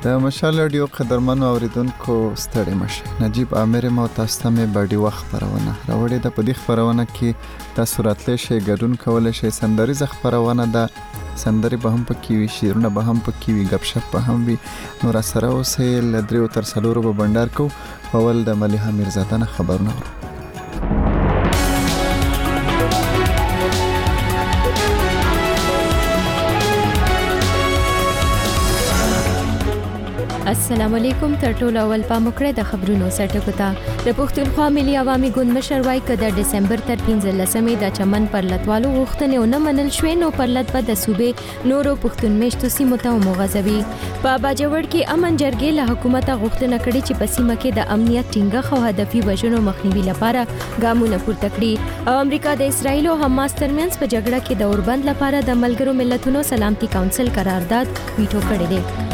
د مشال رادیو قدرمنو اوریدونکو ستړي مشه. نجیب عامر مو تاسو ته باډي وخت خبرونه راوړې د پدې خبرونه کې تاسو راتلې شي ګډون کول شي سندري خبرونه ده سندري به هم پکې وي شیرونه به هم پکې وي غب شپ به هم وي نو را سره اوسه لدریو تر سلورو په بندر کو اول د مليحه میرزاده نه خبرونه السلام علیکم تر ټولو اول پاموکړه د خبرونو سرټکو ته د پښتونخوا ملي عوامي ګوند مشر وایي چې د ډسمبر تر 15مې د چمن پر لټوالو غوښتنې نه منل شوې نو پر لټ په د صوبې نورو پښتون میشتو سیمو ته مغځوي. په باجوړ کې امن جرګې له حکومت غوښتنه کړې چې په سیمه کې د امنیت ټینګښت او هدفي وژنو مخنیوي لپاره ګامونه پورته کړي او امریکا د اسرایل او حماس ترمنځ په جګړه کې د اوربند لپاره د ملګرو ملتونو سلامتي کونسل قرارداد ویټو کړی دی.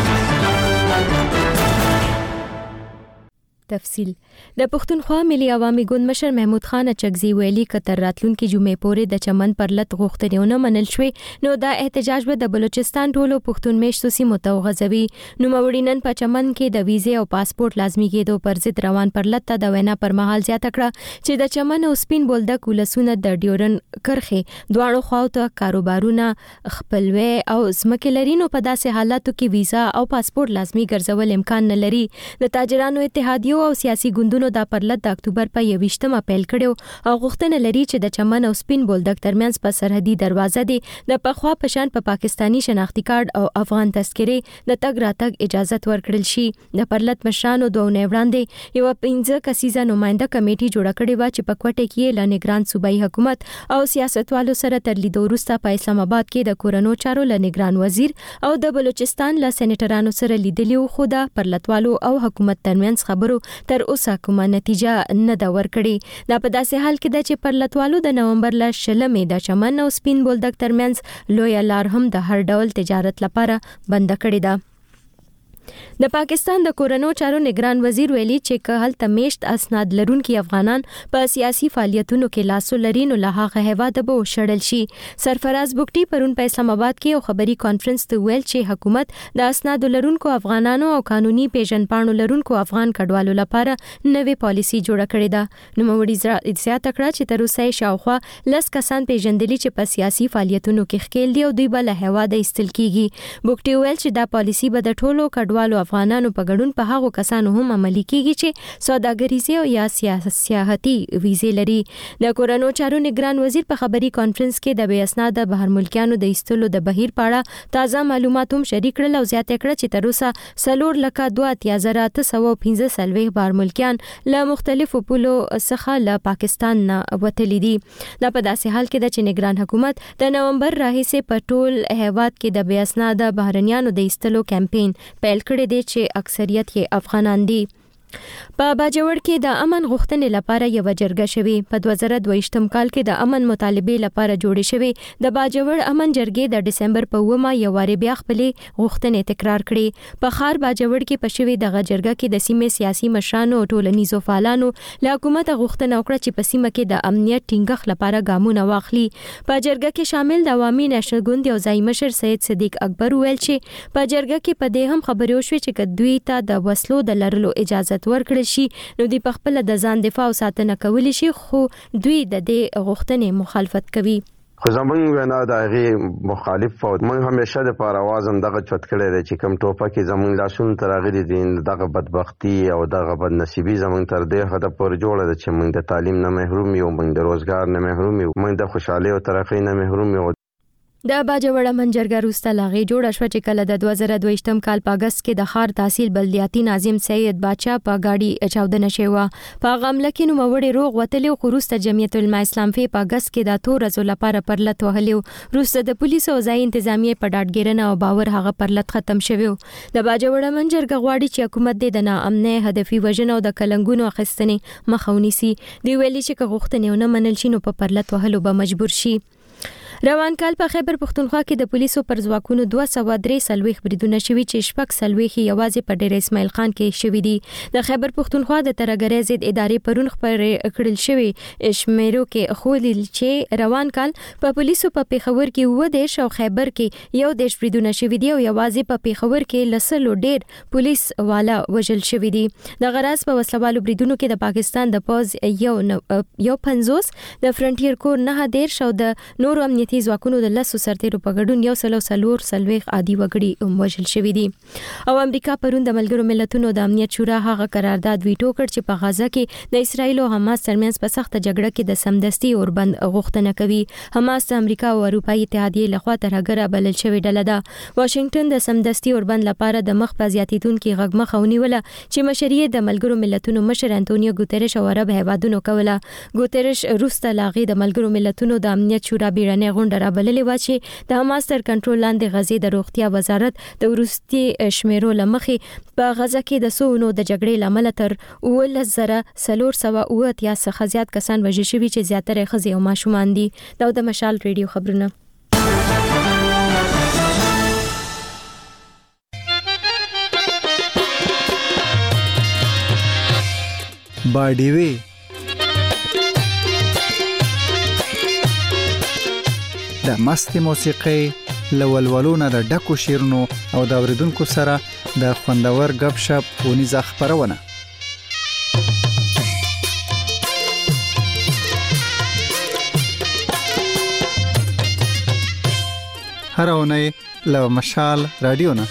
تفصیل د پښتونخوا ملي عوامي ګوند مشر محمود خان اچکزي ویلي کتر راتلونکي جمعې پورې د چمن پر لټ غوښتنې نه منل شوې نو دا احتجاج به د بلوچستان ټولو پښتون میشتو سیمو ته وغځوي. نو مورینن په چمن کې د ویزې او پاسپورت لازمي کېدو پر ضد روان پر لټ د وینا پر مهال زیاته کړه چې د چمن او سپین بولدک ولسونه د ډیورن کرخه دواړو خواو ته کاروبارونه خپلوي او ځمکې لري نو په داسې حالاتو کې ویزا او پاسپورت لازمي ګرځول امکان نه لري. د تاجرانو اتحادیو او سیاسي ګوندونو د پرلط د اکتوبر په 28مه پیل کړو او غوښتنه لري چې د چمن او سپین بولدک ترمنځ په سرحدي دروازه دی د پخوا پشان په پاکستانی شناختی کارت او افغان تذکره د تګ راتګ اجازه ورکړل شي. د پرلط مشرانو دوه وړاندې یو 15 کسیزه نماینده کمیټي جوړه کړې و چې په کوټه کې ل نگران صوبایي حکومت او سیاستوالو سره تر لیدو وروسته په اسلام آباد کې د کورونو چارو ل نگران وزیر او د بلوچستان ل سېنیټرانو سره لیدلی خو د پرلطوالو او حکومت ترمنځ خبرو تر اوسه کومه نتیجه نه دا ورکړي. دا په داسې حال کې د چې پر لټوالو د نومبر ل 16مې د چمن او سپین بولدک ترمنځ لوی لار هم د هر ډول تجارت لپاره بند کړی ده. د پاکستان د کورونو چارو نگران وزیر ویلي چې که هلته میشت اسناد لرونکي افغانان په سیاسي فعالیتونو کې لاس لري نو له هغه هیواده به وشړل شي. سرفراز بوکټي پرون په اسلام آباد کې یو خبري کانفرنس ته ویل چې حکومت د اسناد لرونکو افغانانو او قانوني پیژنپاڼو لرونکو افغان کډوالو لپاره نوې پالیسي جوړه کړې ده. نو موري زیاته کړه چې تر اوسه شاوخوا 10 کسان پیژندلي چې په سیاسي فعالیتونو کې ښکیل دي او دوی به له هیواده ایستل کیږي. بوکټي ویل چې دا پالیسي به د ټولو کډوالو افغانانو په ګډون په هغو کسانو هم عملي کیږي چې سوداګریزي او یا سیاحتي ویزې لري. د کورونو چارو نگران وزیر په خبري کانفرنس کې د بې اسناده بهر ملکیانو د ایستلو د بهیر په اړه تازه معلومات هم شریک کړل او زیاته کړه چې تر اوسه 4,32,815 بهر ملکیان له مختلفو پولو څخه له پاکستان نه وتلي دي. دا په داسې حال کې چې نگران حکومت د نومبر راهیسې په ټول هیواد کې د بې اسناده بهرنیانو د ایستلو کمپاین پیل کړی دی چې اکثریت یې افغانان دي. په باجوړ کې د امن غوښتنې لپاره یو جرګه شوی. په 2022 کال کې د امن مطالبه لپاره جوړې شوی د باجوړ امن جرګې د ډسمبر په 9مه یو واری بیا خپلې غوښتنې تکرار کړې. په خار باجوړ کې په شوی د جرګه کې د سیمې سیاسي مشرانو او ټولنیزو فعالانو له حکومت غوښتنه وکړه چې په سیمه کې د امنیت ټینګښت لپاره ګامونه واخلي. په جرګه کې شامل د عوامي نېشنل ګوند یو ځای مشر سید صدیق اکبر ویل چې په جرګه کې په دې هم خبرې وشوې چې دوی ته د وسلو د لرلو اجازه ورکړل شي نو دوی په خپل د ځان دفاع او ساتنه کولی شي خو دوی د دې غوښتنې مخالفت کوي. خو زمونږ وینا د هغې مخالف او موږ همیشه د پاره आवाज هم دغه چوت کړی دی چې کوم ټوپک زمونږ لاسونو ته راغلي دي دغه بدبختي او دغه بدنصیبي زمونږ تر دې حده پورې جوړه ده چې موږ د تعلیم نه محروم یو موږ د روزګار نه محروم یو موږ د خوشحالۍ او ترقۍ نه محروم یو. د باجوړ منجرګه روسته لاغي جوړه شو چې کله د 2022 کال په اگست کې د خار تحصیل بلدیاتي ناظم سید باچا په گاډي چاودنه شوه. په غمله کې نو وړي روغ وتلو خروسته جمعیت العلماء اسلام په اگست کې د تور ورځو لپاره پرلط وهلیو. روسته د پولیسو او ځای انتظامیه په ډاډګیرنه او باور هغه پرلط ختم شوی. د باجوړ منجرګه غواړي چې حکومت د ناامنۍ هدفي وژنه او د کلنګونو اخیستنې مخاوني سي. دی ویلي چې غوښتنې نه منل شي نو په پرلط وهلو به مجبور شي. روان کال په خیبر پښتونخوا کې د پولیسو پر ځواکونو 243 بریدونه شوي چې شپږ سلويخي یوازې په ډیر اسماعیل خان کې شوي دي. د خیبر پښتونخوا د ترګری ضد ادارې پرون خبر کړل شوی شمیرو کې خو چې روان کال په پولیسو په پیښور کې 19 او خیبر کې 11 بریدونه شوي دي او یوازې په پیښور کې لسلو ډیر پولیس والا وژل شوي دي. د غراس په وسلوالو بریدونو کې د پاکستان د پوز یو 50 د فرنټیر کور 9 او د نورو امنیتي ځواکونو د لاسو سرتیرو په ګډون 140 عادي وګړي وژل شوي دي. او امریکا پرون د ملګرو ملتونو د امنیت شورا هغه قرارداد ویټو کړ چې په غزا کې د اسرایل او حماس ترمنځ په سخت جګړه کې د سمدستي اوربند غوښتنه کوي. حماس د امریکا او اروپאי اتحادیې لخوا ترګره بلل شوی ډله ده. واشنگټن د سمدستي اوربند لپاره د مخ په زیاتیدونکو غږمخه ونیوله چې مشري د ملګرو ملتونو مشر انټونیو ګوتریش او عرب هیوادونو کوله. ګوتریش روسته لاغي د ملګرو ملتونو د امنیت شورا بیړنۍ غونډه را بللې و چې د حماس تر کنټرول لاندې غزې د روغتیا وزارت د وروستي شمیرو لمخې په غزا کې د سونو د جګړې لامل تر 1,480 څخه زیات کسان وژل شوي چې زیاتره ښځې او ماشومان دي. دا د مشال ریډیو خبرونه. باډیوي د مستي موسیقي لولولونه د ډکو شیرونو او د اوریدونکو سره د خوندور غب شپ ونیزه خبرونه. هر اونۍ له مشال رادیو نه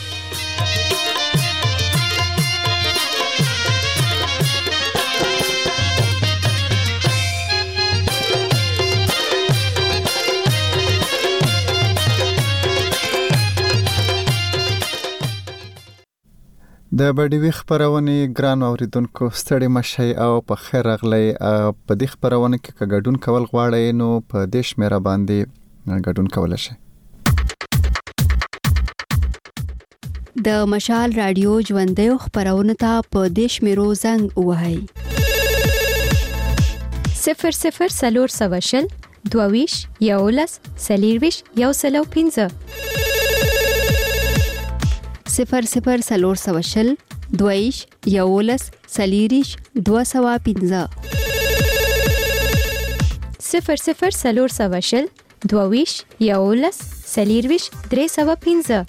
د بډیوي خبرونه ګران اوریدونکو ستړي مشي او په خیر اغلی په دې خبرونه کې کډون کول غواړي نو په دیش مېرا باندې ګډون کول شي. د مشال رادیو ژوندې خبرونه ته په دیش مېرو زنګ وهاي 00 22 یولس سلیرویش یوسلو 15 00 سلور دویش یولس سلیریش 215 00 سلور دویش یولس سلیرویش 315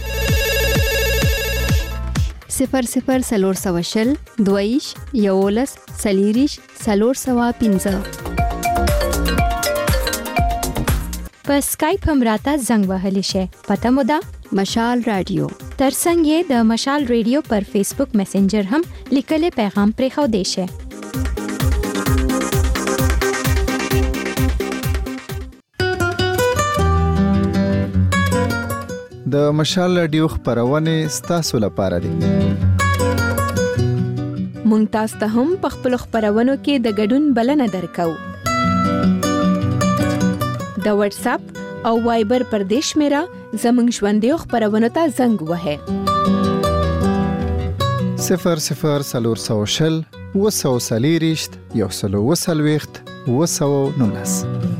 00 سلور دویش یولس سلیریش 315 په سکایپ هم راته زنګ وهلی شي. پته مو ده مشال رادیو ترڅنګ یې د مشال ریډیو پر فیسبوک میسنجر هم لیکل پیغام پرې خو دی شي. د مشال رادیو خبرونه ستاسو لپاره دي. مونږ تاسو ته هم په خپل خبرونو کې د ګډون بلنه درکو. د واتس اپ او وایبر پر دیش میرا زمنګ ژوندې خبرونه ته زنګ وهه 00 وسلیریشت یوسلو وسلويخت وسو نونس.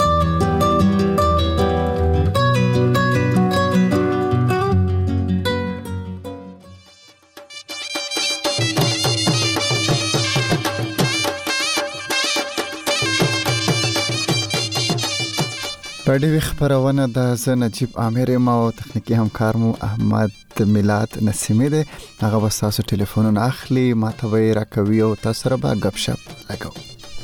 پډوي خبرونه د نجیب عامر ما او تخنیکی همکار مو احمد میلاد نسیمی ده. هغه واساسو ټلیفونونه اخلي ما ته وی راکوي او تاسو سره به غب شپ لګاو.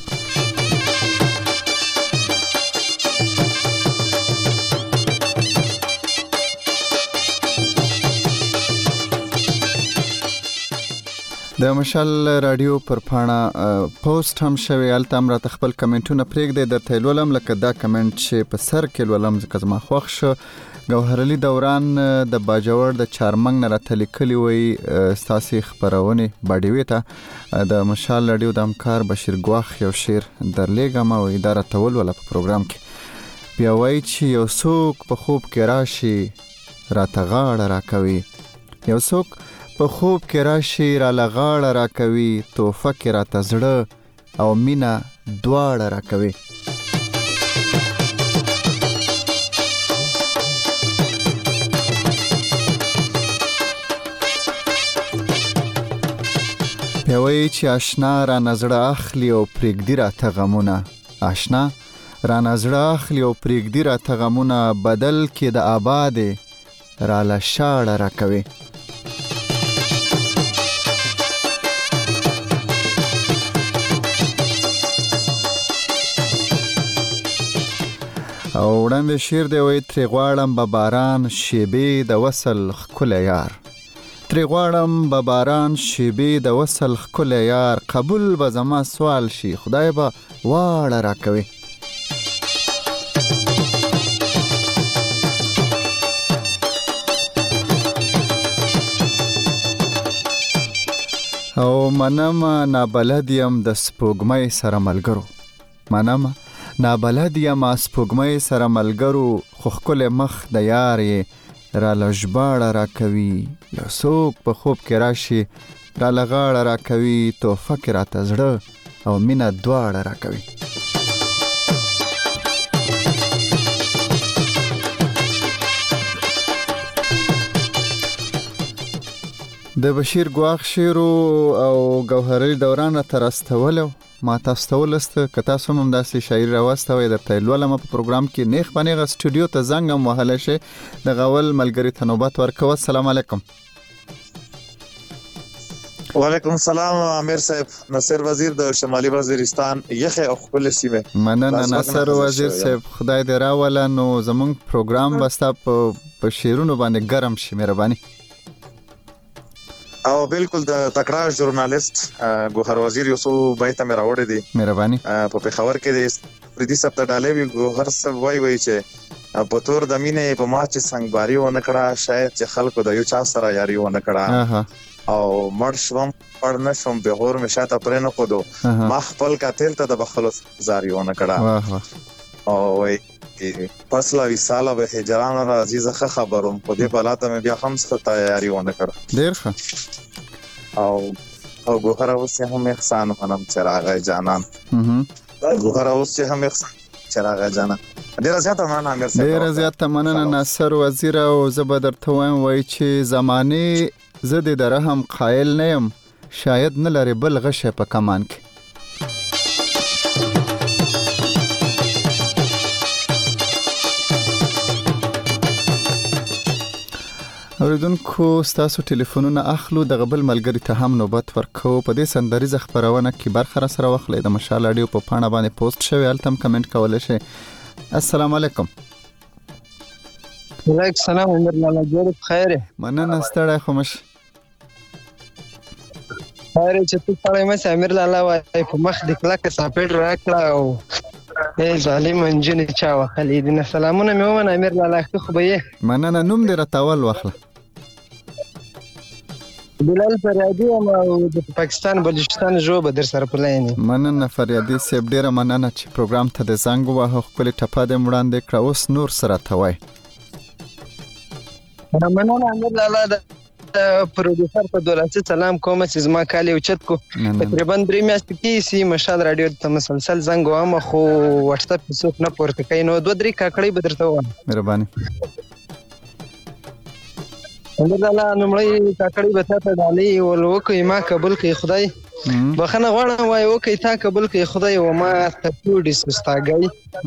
د مشال رادیو پر پاڼه پوسټ هم شوی الته امر تخپل کمنټونه پرېږدي د تلولم لکه دا کمنټ چې په سر کې ولوم ځکه ما خوښ شو. ګوهرعلی دوران د باجوړ د چارمنګ نه راتلی کلی وی ستاسي خبرونه باډیوي ته د مشال رادیو د همکار بشیر ګواخ یو شعر درلېګم او اداره تول ولا په پروګرام کې بیا وای چې یو څوک په خوب کې راشي راته غاړه راکوي یو څوک په خوب کې راشي را لغاړه را کوي توفه کې را تزړه او مینا دواړه را کوي. وای چې آشنا را نظر اخلي او پرېږدي راته غمونه، آشنا را نظر اخلي او پرېږدي راته غمونه، بدل کې د آبادې را له شاړه راکوي. او وړاندې شعر دی وای ترې غواړم به باران شیبې د وصل ښکلی یار، ترې غواړم به باران شیبې د وصل ښکلی یار، قبول به زما سوال شي خدای به واړه راکوي. او منم نابلد یم د سپوږمۍ سره ملګرو، منم نابلد یم سپوږمۍ سره ملګرو، خو ښکلی مخ د یار یې را له ژباړه راکوي. یو څوک په خوب کې راشي را له غاړه راکوي، تحفه کې راته زړه او مینه دواړه راکوي. د بشیر ګواښ شیرو او ګوهري دوران را ترستولو ما تاسو ته ولسته که تاسو هم داسې شاعري راوستوئ درته یې لولم په پروګرام کې نیغ په نیغه سټوډیو ته زنګ هم وهلی شئ. د غول ملګري ته نوبت ورکوه. السلام علیکم. وعلیکم السلام امیر صاحب. ناصر وزیر د شمالي وزیرستان یخه او خپل سیمه. مننه ناصر وزیر صاحب، خدای دې راوله. نو زمونږ پروګرام بستا په شعرونو باندې ګرم شي، مهرباني. او بالکل د تکرار ژورنالیست ګوهر وزیر یو څو بیت مې راوړی دی، مهرباني. په پېښور کې د پردي سپته ډالې وی ګوهر صاحب وای چې په تور د مینې په ما چې څنګهباري و نه کړه، شاید چې خلکو د یو چا سره یاري و نه کړه، او مړ شوم پړ نه شوم به غور مې شاته پرې نه خودو، ما خپل قاتل ته د بخلو زاري و نه کړه. او وای پس لا وساله به هجران را عزیزه خبروم په دې بلاته مې بیا هم څه تیاری و نه کړه. ډیر ښه. او ګوهر اوس هم احسان منم چراغ جانان، ګوهر اوس هم احسان چراغ جانان. ډیر زیاته مننه امیر صاحب. ډیر زیاته مننه ناصر وزیر. او زه به درته وایم وای چې زمانه زه د رحم قائل نه یم، شاید نه لري بل غشه په کمان کې. اوریدونکو ستاسو ټلیفونونه اخلو، د غبل ملګری ته هم نوبت ورکو. په دې سندریزه خبرونه کې برخه را سره واخلئ. د مشال اډیو په پاڼه باندې پوسټ شوی، هلته هم کمنټ کولی شئ. السلام علیکم. وعلیکم السلام. امیر لالا جوړ بخیر. مننه ستړی خو مش خیر چې تو سره مې امیر لالا وای په مخ د کلاک ساپېټ راکړه او ظالم انجن چا وخلې دي. سلامونه مې ومنه امیر لالا. خو به یې مننه. نوم دې راتاول واخله. بلال فریادي او د پاکستان بلوچستان ژبه در سره پلاینې. مننه فریادي صاحب، ډیره مننه چې پروګرام ته د زنګ ووهه، ښکلې ټپه دې وړاندې کړه. اوس نور سره ته وای. مننه امیر لالا. د پروډوسر په دولت سلام کوم چې زما کال یو چت کو تقریبا 3 میاشتې کې سی مشال رادیو ته مسلسل زنګ وام، خو واتس اپ څوک نه پورته کوي. نو 2-3 کاکړې به درته وایم. مهرباني. امیر لالا نومړی کاکړې به تاسو ډالې ولوکې ما قبول کړي خدای، بخنه غواړم وای وکي تا قبول کړي خدای، و ما ته ټوډي سستاګي.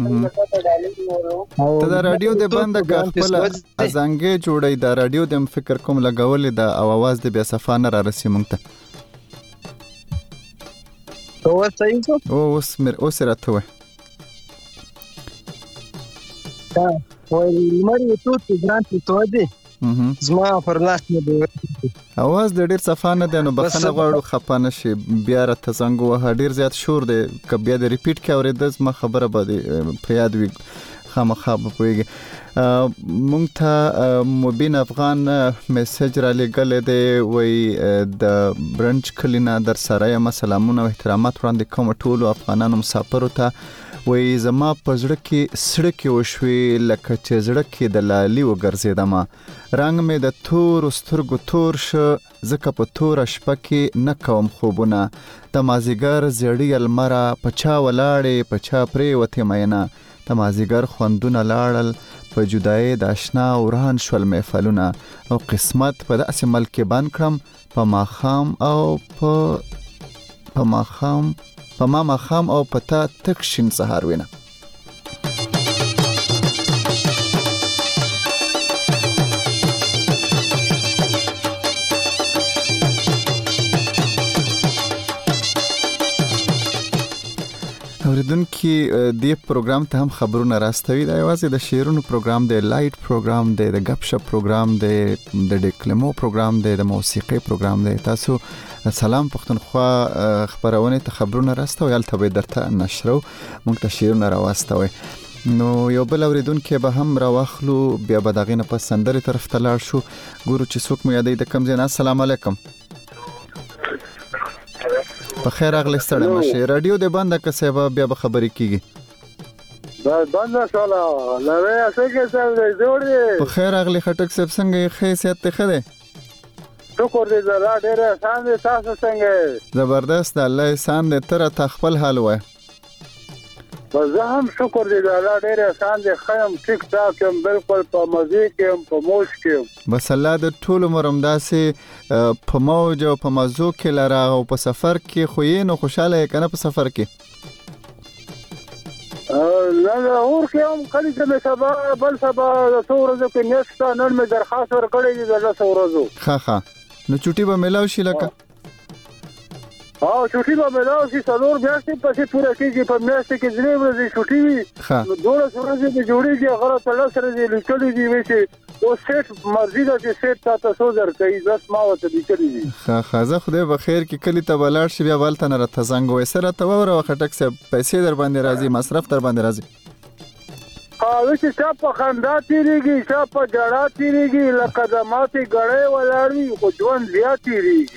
ته دا رادیو د بند خپل ازنګې جوړې، دا رادیو د فکر کوم لګولې دا او आवाज د بیا صفانه را رسې مونږ ته. او صحیح شو. اوس راته وای. دا وای مری ته ګرانټ ته ودی زما پر لاس نه دی اواز د ډیر صفانه دی. نو بخنه غواړو خپانه شي بیا راته زنګ وه. ډیر زیات شور دی، که بیا د ریپیټ کې اورېده زما خبره به په یاد وي، خامخا به پوهېږي. مونږ ته مبین افغان میسج را لېږلی دی، وایي د برنج کلي نه در سره یم، سلامونه او احترامات وړاندې کوم ټولو افغانانو مسافرو ته. وایي زما په زړه کې سړکې وشوې لکه چې زړه کې د لالي وګرځېدمه، رنګ مې د تورو سترګو تور شه ځکه په توره شپه کې نه کوم خوبونه، د مازدیګر زیړي لمره په چا ولاړې په چا پرېوتې مینه، د مازدیګر خوندونه لاړل په جدایۍ د اشنا وران شول محفلونه، او قسمت په داسې ملک کې بند کړم په ماښام او په په ما ماخام او پتا تک شین سهار وینه. اوریدونکو دې پروګرام ته هم خبرونه راستوي. دا یوازې د شعرونو پروګرام دی، لایټ پروګرام دی، د غپ شپ پروګرام دی، د ډیکلمو پروګرام دی، د موسیقي پروګرام دی. تاسو سلام پښتونخوا خبرونه ته خبرونه راستوي، البته به درته نشرو موږ ته شعرونه راوستوي. نو یو بل اوریدونکو به هم راوخلو، بیا به دغه نه پس سندري طرف ته لاړ شو. ګورو چې څوک مو یادې د کم ځای. السلام علیکم. په خیر اغلی ستړی مشه. رادیو دې بنده که صاحب بیا به خبرې کیږي. بنده شاله لوي څنګه څنګه جوړې. په خیر اغلی خټک صاحب څنګه یې خیسیت ته خده؟ شکر دې زړه ډېر احسان دې. تاسو څنګه؟ زبردست الله احسان دې. تر ته خپل حال وای. زه هم شکر دې زړه ډېر احسان دې. خیم ټیک ټاک هم بالکل په مزه کې هم په موج کې. بس الله د ټول مرم داسې په موج او په مزو کې لره او په سفر کې خو یې نو خوشاله کنه په سفر کې. نه اور کې هم کلی ته سبا بل سبا د څورزو کې نشته. نن مې درخواست ورکړې دي د څورزو. ها نو چټي به ملاو شي لکه. چټي به ملاو شي. څلور میاشتې پسې پوره کېږي. په میاشتې کې درې ورځې چټي وي. نو 12 ورځې به جوړېږي. غره تل سره دې لیکلي دي چې او سیټ مرزي ده چې سیټ تاسو درکې. بس ما وته لیکلي دي. خازه خدای به خیر کې کلی ته بلاړ شي. بیا ولته نه راته زنګ وې سره ته وره خټک سه پیسې در باندې راځي، مصرف در باندې راځي. چې چا په خندا تیریږي، چا په جړا تیریږي. لکه د ماتې غړې ولاړوي خو ژوند بیا تیریږي.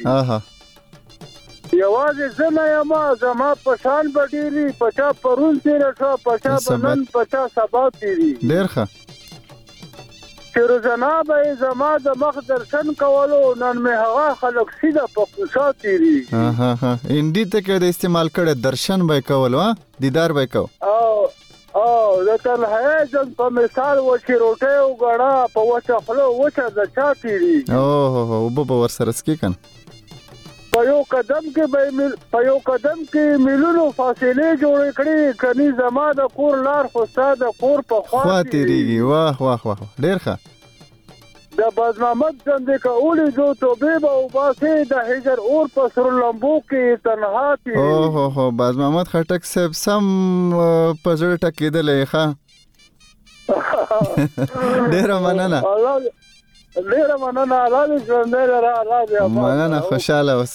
یوازې زما یما زما پشان بډيري. پچا پرون تیر شو، پچا بنن، پچا سبا تیری. ډیر ښه. چې روزانه به زما د مخ درشن کولو. نن مې هوا خلک سیده په کوڅه تیری. انډي ته کې د استعمال کړه درشن به کولو، دیدار به کو. د تنهایی جن په مثال و چې روټه او غړا په وچه خلو وچه د چا تیری. وب ور سره سکی کنه. په یو قدم کې ملونو فاصله جوړ کړي. کني زما د کور لار خو ساده کور په خوا تیریږي. واه ډیر ښه. د بازمحمد څنګه کولې جو توبه او باسه د هجر اور په سر لمبو کې تنها تیری. بازمحمد خټک صاحب سم په زړه ټکیدلې ښه. ډیر مننه. ډیر مننه. الله دې ژوند لري. الله دې مننه. خوشاله اوس.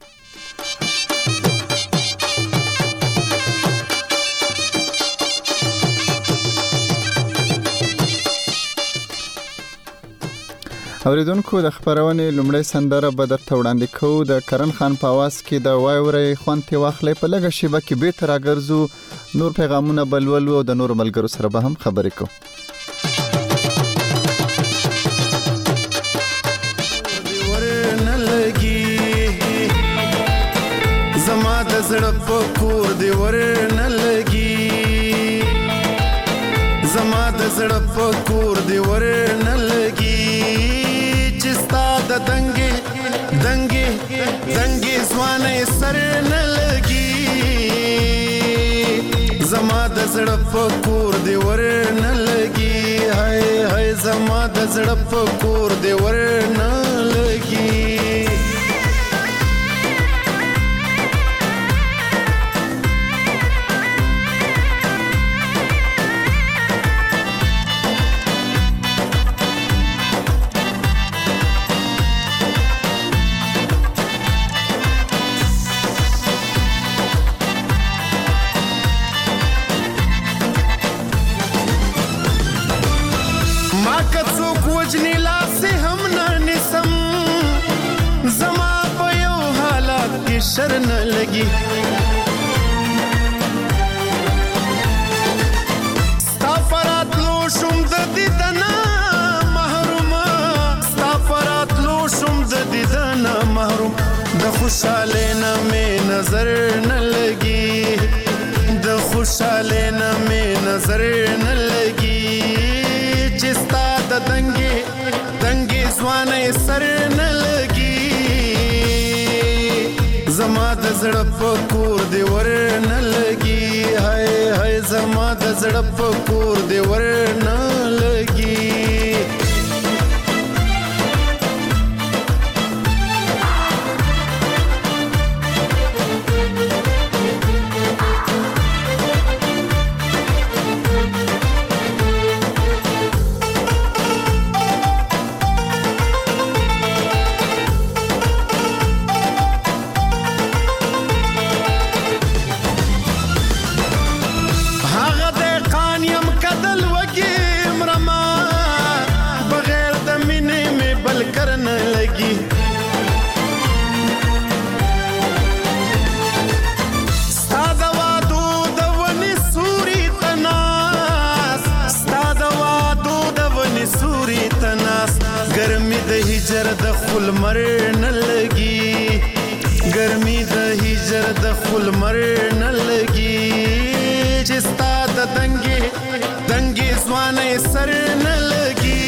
اوریدونکو د خبرونه لومړی سندره به درته وړاندې کوو. د کرن خان په आवाज کې د وایورې خوانتي واخلې. په لږه شیبه کې به تر راګرځو. نور پیغامونه بلولو او د نور ملګرو سره به هم خبرې کوو. زما د زړه په کور دی ورنه لګي. زما د زړه په کور دی ورنه لګي. چې ستا د دنګي ځوانې سر نه لګي. زما د زړه په کور دی ورنه لګي. هاي زما د زړه په کور دی ورنه لګي. شرن لګي. ستا فراتلو شوم د دیدنا محروم. ستا فراتلو شوم د دیدنا محروم. د خوشاله نه مې نظر نه لګي. د خوشاله نه مې نظر نه لګي. چې ستا د دنګي ځوانې سر نه لګي. زما د زړه په کور دی ورنه لګي هاي هاي زما د زړه په کور دی ورنه لګي هجر د خل مر نه لګي ګرمي د هجر د خل مر نه لګي چې ستا د دنګي ځوانې سر نه لګي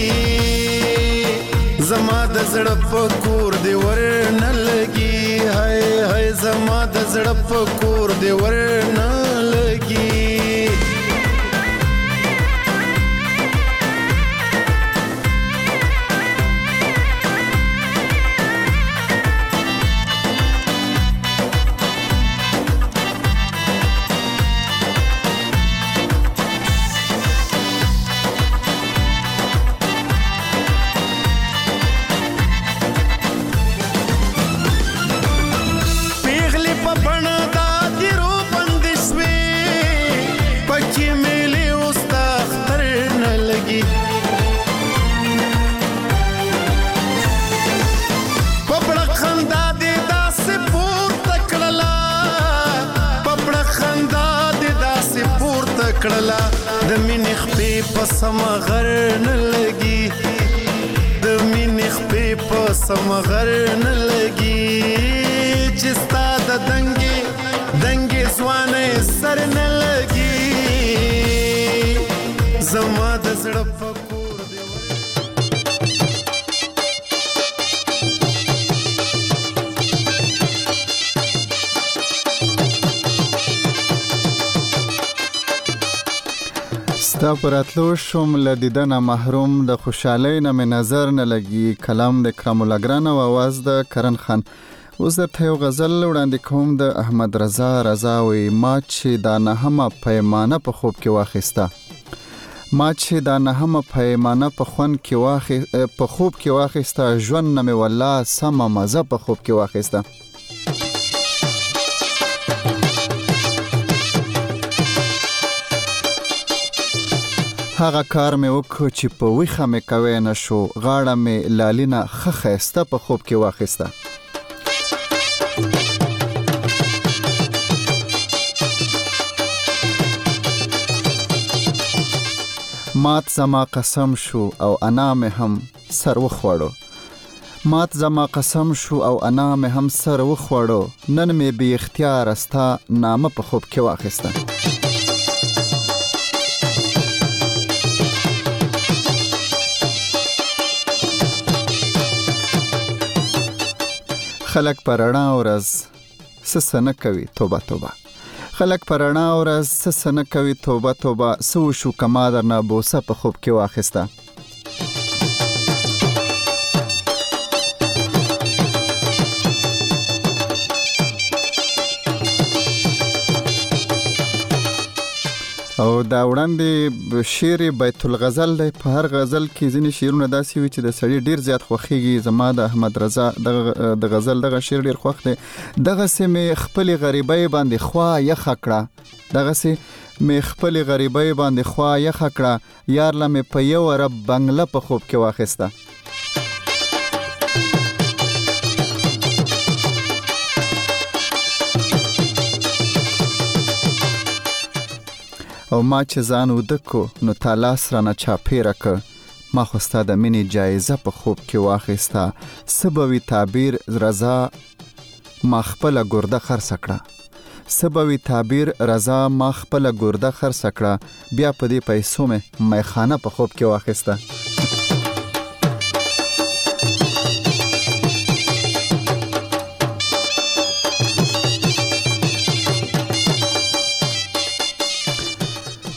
زما د زړه په کور دی ور نه لګي هاي هاي زما د زړه په کور دی ور نه لګي کړلا د مینې خپې په سمغر نه لګي د مینې خپې په سمغر نه لګي چې ستا د دنګې ځوانې سر نه لګي زما د زړه په کور دی ستا پراتلو شوم لدیدنه محروم د خوشحالۍ نه مې نظر نه لګي کلام د کرام الګران او आवाज د کرن خان اوس درته یو غزل وړاندې کوم د احمد رضا وی ما چې دا نهمه پیمانه په خوب کې واخیسته ما چې دا نهمه پیمانه په خوب کې واخیسته ژوند نه مې والله سمه مزه په خوب کې واخیسته هغه کار مې وکړ چې په ویخه مې کوي نه شو غاړه مې لالینه خخېسته په خوب کې واخیسته مات زما قسم شو او انا مې هم سر وخوړو مات زما قسم شو او انا مې هم سر وخوړو نن مې بی اختیار استا نامه په خوب کې واخیسته خلک پرانا ورځ سسنه کوي توبه خلک پرانا ورځ سسنه کوي توبه سو شو کما درنه بوسه په خوب کې واخیسته او دا وړاندې شعر بیت الغزل دی په هر غزل کې ځینې شعرونه داسې وي چې د سړي ډیر زیات خوښیږي زما د احمد رضا د غزل دغه شعر ډیر خوښ دی دغه سه مې خپل غریبۍ باندې خوا یخه کړه دغه سه مې خپل غریبۍ باندې خوا یخه کړه یار لمه په یو رب بنگله په خوب کې واخیسته او ما چې ځان ودکو نو تالاس را نه چاپیره که ما خوستا د مینې جایزه په خوب کې واخیسته سبوي تعبیر رضا ما خپل ګرده خرڅ کړه سبوي تعبیر رضا ما خپل ګرده خرڅ کړه بیا په دې پیسو مې میخانه په خوب کې واخیسته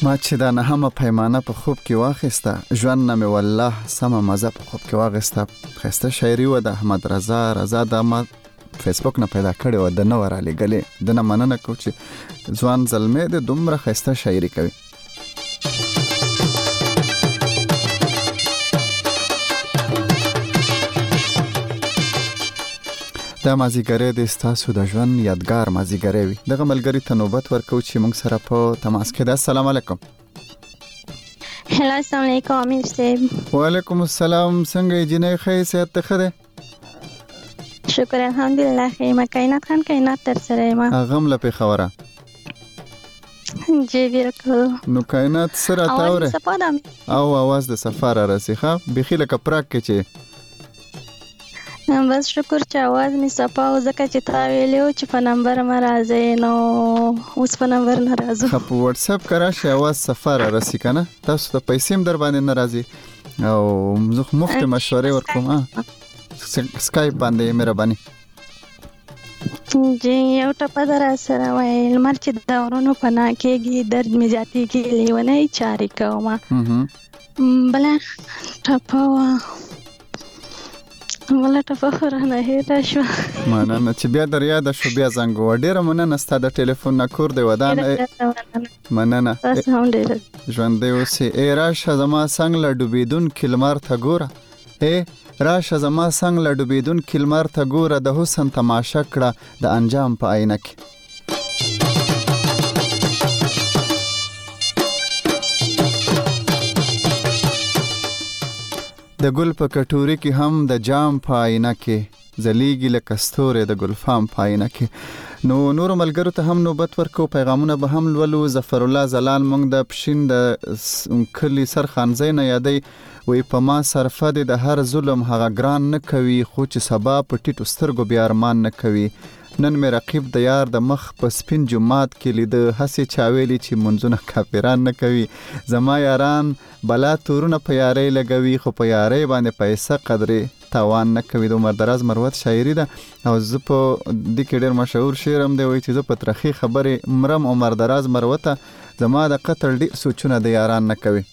ما چې دا نه هم پیمانه په خوب کې واخیسته، ژوند نه مې والله سمه مزه په خوب کې واغسته. خسته شاعري و د احمد رضا د ما فیسبوک نه پیدا کړې و، د نو را لګلې د نه مننه کو چې ځوان زلمې د دومره خسته شاعري کوي. دا مازیګری د ستاسو د ژوند یادګار مازیګری وي. دغه ملګری ته نوبت ورکو چې موږ سره په تماس کې ده. السلام علیکم. هلا السلام علیکم امیر صاحب. وعلیکم السلام. څنګه یې جنې خې صحت ته خده؟ شکر الحمدلله. ما کائنات خان کائنات تر سره ما غم له په خبره جی ورکو نو کائنات سره تاوره او आवाज د سفر راسخه بخیله کپراک کې چې بس شکر چې आवाज می صفاو زکه چې تا ویلو چې په نمبر ما راځي نو اوس په نمبر نه راځو. په واتس اپ کرا شي आवाज سفر راسي کنه تاسو ته پیسې در باندې ناراضي او زه مفت مشورې ورکوم. سکایپ باندې مهرباني جی یو ټپه در سره وای لمر چې د ورونو پنا کېږي درد می ذاتی کې لیونه چاري کوما بل ټپه ولا تفخر نه هېدا شو مننه چې بیا در یاد شو بیا زنګ و ډیره مننه ستاسو د ټلیفون نه کور دی ودان مننه ژوند دی اوسې ای راشه زما څنګه ل ډوبیدون کلمار ته ګوره ای راشه زما څنګه ل ډوبیدون کلمار ته ګوره د حسن تماشا کړه د انجام په آینه کې. د ګل په کټوري کې هم د جام په آینه کې زلیږي لکه ستورې د ګلفام په آینه کې. نو نور ملګرو ته هم نوبت ورکو، پیغامونه به هم لولو. ظفر الله زلال مونږ د پښین د کلی سرخانځای نه یادی وی په ما صرفه د هر ظلم هغه ګران نه کوي خو چې سبا په ټیټو سترګو بیا ارمان نه کوي. نن مې رقیب د یار د مخ په سپین جمعات کې لید هسې چاویلی چې منځونه کافران نه کوي. زما یاران بلا تورونه په یاري لګوي خو په یاري باندې پیسې قدرې تاوان نه کوي. د عمر دراز مروت شاعري ده او زه په دې کې ډېر مشهور شعر هم دی وایي چې زه په ترخی خبرې مرم عمر دراز مروته زما د قتل ډېر سوچونه د یاران نه کوي.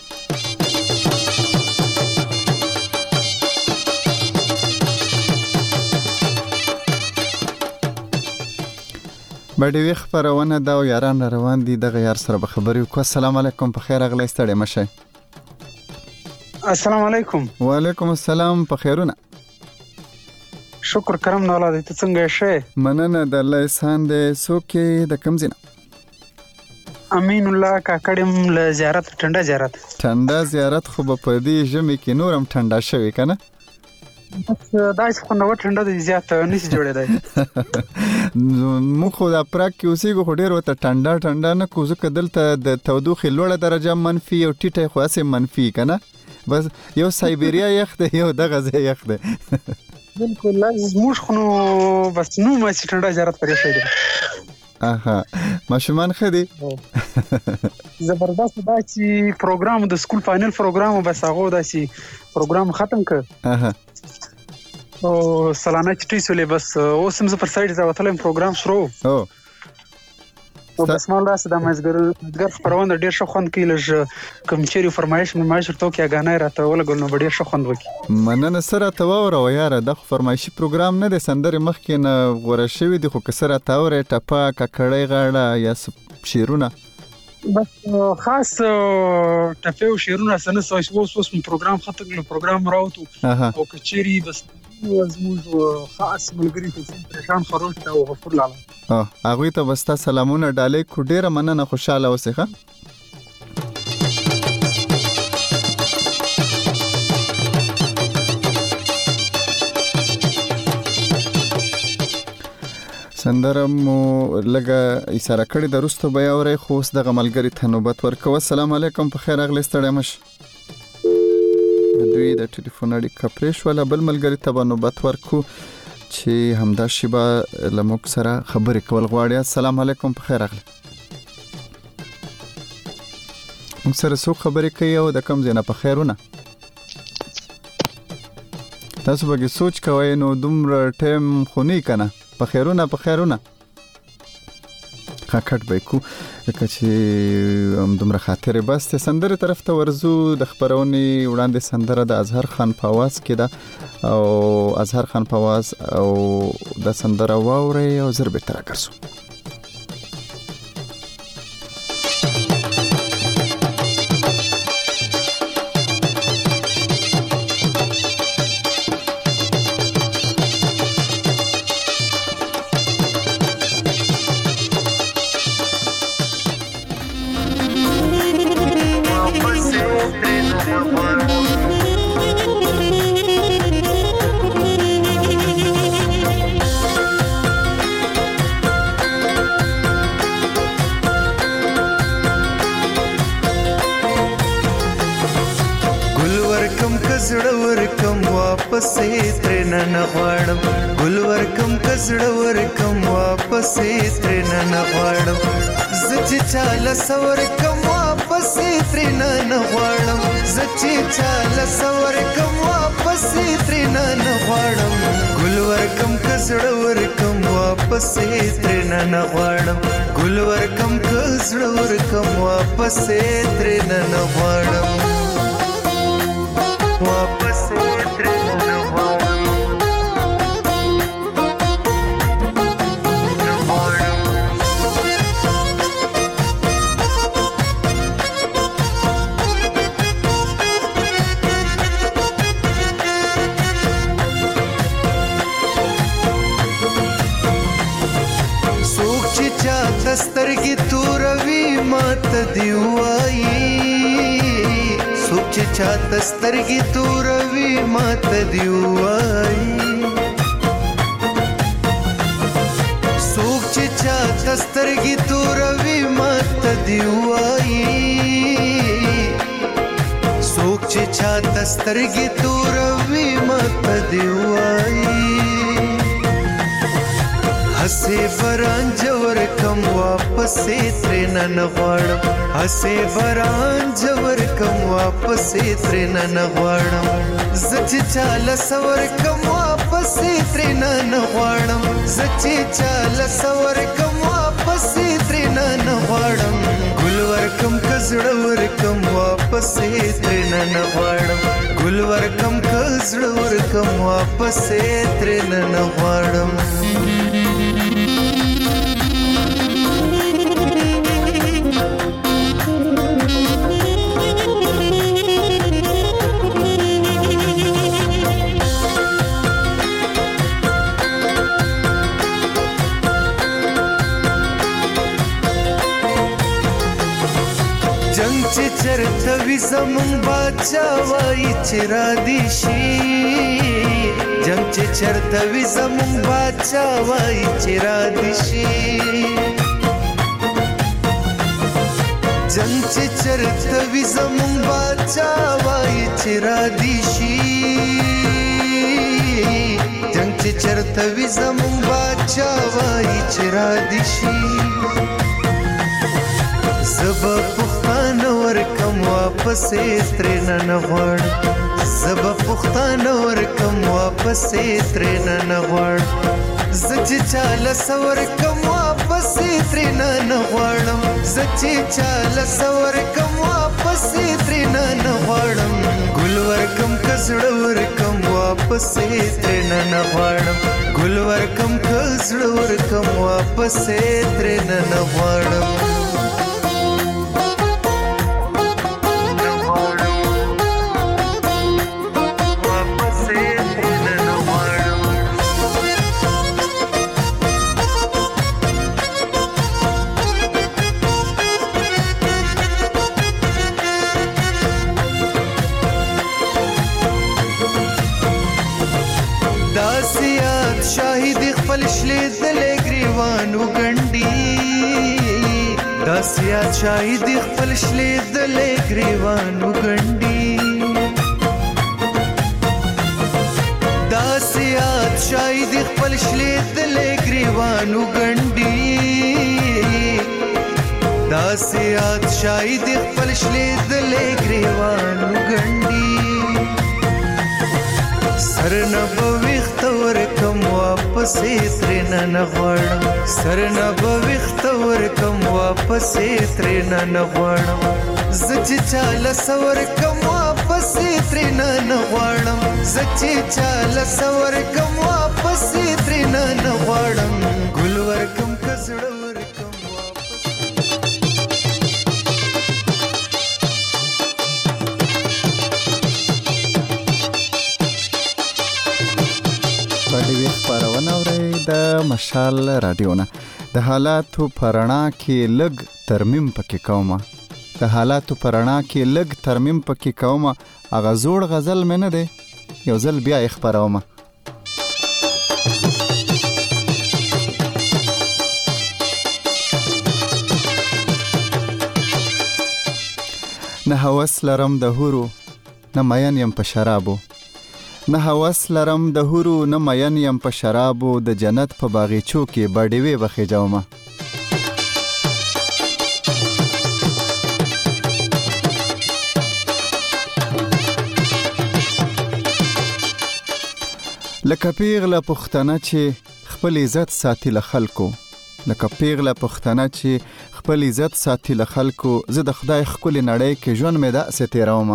بډې وی خبرونه دا او یاران روان دي دغه یار سره به خبرې وکړو. السلام علیکم. په خیر اغلی ستړي مشه. السلام علیکم. وعلیکم السلام. په خیرونه شکر کرم نه ولاده ته څنګه شې؟ مننه د الله احسان دې. څوک د کوم ځای؟ امین الله کاکړم له زیارت ټنډه زیارت خو په دې ژمي کې نورم ټنډه شوی کنه؟ بس دای څه نو ټنډه دي زیات نشي جوړېدای. مو خو د پراک کې اوسېږو خو ډېر ورته ټنډه نه کوزو که دلته د تودوخې لوړه درجه منفي او ټیټه خو هسې منفي که نه بس یو سایبریا یخ دی یو دغه ځای یخ دی. بالکل زموږ خو نو بس نو ماسې ټنډه زیارت پرې شوی دی. اها ماشومان ښه دي؟ زبردست دا چې پروګرام د سکول فاینل پروګرام بس هغه داسې پروګرام ختم کړ او سلانه چټي سولې بس اوس هم زه پر سایډ راوتلم پروګرام شروع او بس مال راس د مازګر خبرونه ډیر ښه خوند کوي. لږ کوم چیرې فرمایش ورته وکړه غانې راته ولګول نو ډیر ښه خوند وکړي. مننه سره ته وره یاره د فرمایشي پروګرام نه د سندرې مخکې نه غوړه شوی دی خو که سره تاوره ټپه ککړې غاړه یا شیرونه بس خاص ټپه او شیرونه سن اوس پروګرام ختم کړو پروګرام راوته او کچيري بس زموږ خاص ملګری ته پریشان خروج ته او غفور لاله هغه ته وستا سلامونه ډالې کو ډیره مننه خوشاله اوسې ښه. سندره مو لګه اشاره کړې د رستو بیا اورې خو اوس دغه ملګری ته نوبت ورکوه. السلام علیکم. په خیر اغلی ستړی مشه. دوی د ټلیفون اړیکه پرې شوله. بل ملګری ته به نوبت ورکو چې همدا شیبه له موږ سره خبرې کول غواړي. السلام علیکم. په خیر اغلی. موږ سره څوک خبرې کوي او د کوم ځای نه؟ په خیرونه تاسو به سوچ کوئ نو دومره ټایم خو نه کنه. په خیرونه خکټ به کو چې دومره خاطر بس ته سندره طرف ته ورزو. د خبرونې وړاندې سندره د اظهر خان په आवाज کې ده او اظهر خان په आवाज او د سندره واوري او زر به تر راګرځو. چاله سور کم واپس ترنا نغواړم زچې چاله سور کم واپس ترنا نغواړم ګل ورکم کزړه ورکم واپس ترنا نغواړم ګل ورکم کزړه ورکم واپس ترنا نغواړم واپس ترنا نغواړم. سترګې توروي ماته دی وایي څوک چې چاته سترګې توروي ماته دی وایي څوک چې چاته سترګې توروي ماته دی وایي څوک چې چاته سترګې توروي ماته دی وایي हसे बरांज ورکم واپس ترنا نغواړم हसे बरांज ورکم واپس ترنا نغواړم زچ چاله سور کم واپس ترنا نغواړم زچ چاله سور کم واپس ترنا نغواړم ګل ورکم کزړه ورکم واپس ترنا نغواړم ګل ورکم کزړه ورکم واپس ترنا نغواړم. چې چرته وي زمون باچا وای چې را دي شي جنگ چې چرته وي زمون باچا وای چې را دي شي جنگ چې چرته وي زمون باچا وای چې را دي شي جنگ چې چرته وي زمون باچا وای چې را دي شي زبا پختانه ورکم واپس ترنا نغواړم زبا پختانه ورکم واپس ترنا نغواړم زچ چاله سور کم واپس ترنا نغواړم زچ چاله سور کم واپس ترنا نغواړم ګل ورکم کزړه ورکم واپس ترنا نغواړم ګل ورکم کزړه ورکم واپس ترنا نغواړم. شاهد خپل شلید لګریوانو ګنډي داسیا شاهد خپل شلید لګریوانو ګنډي داسیا شاهد خپل شلید لګریوانو ګنډي داسیا شاهد خپل شلید لګریوانو ګنډي سر نه بويخت ورکم واپس ترن نه غواړم سر نه بويخت ورکم واپس ترن نه غواړم زچ چاله سور کم واپس ترن نه غواړم زچ چاله سور کم واپس ترن نه غواړم ګل ورکم کزړ ورکم باندې خبرونه اوري د مشال رادیو نه د حالاتو پرانا کې لګ ترمیم پکې کومه د حالاتو پرانا کې لګ ترمیم پکې کومه اغه زوړ غزل مې نه دی یو ځل بیا خبرومه نه هوس لرم د هورو نه مین یم په شرابو نه هوس لرم د هورو نه مین یم په شرابو د جنت په باغچو کې باډیوي بخې جومه لکه پیغله پښتنه چې خپل عزت ساتي له خلکو لکه پیغله پښتنه چې خپل عزت ساتي له خلکو زه د خدای ښکلې نړۍ کې ژوند مې داسې تېرومه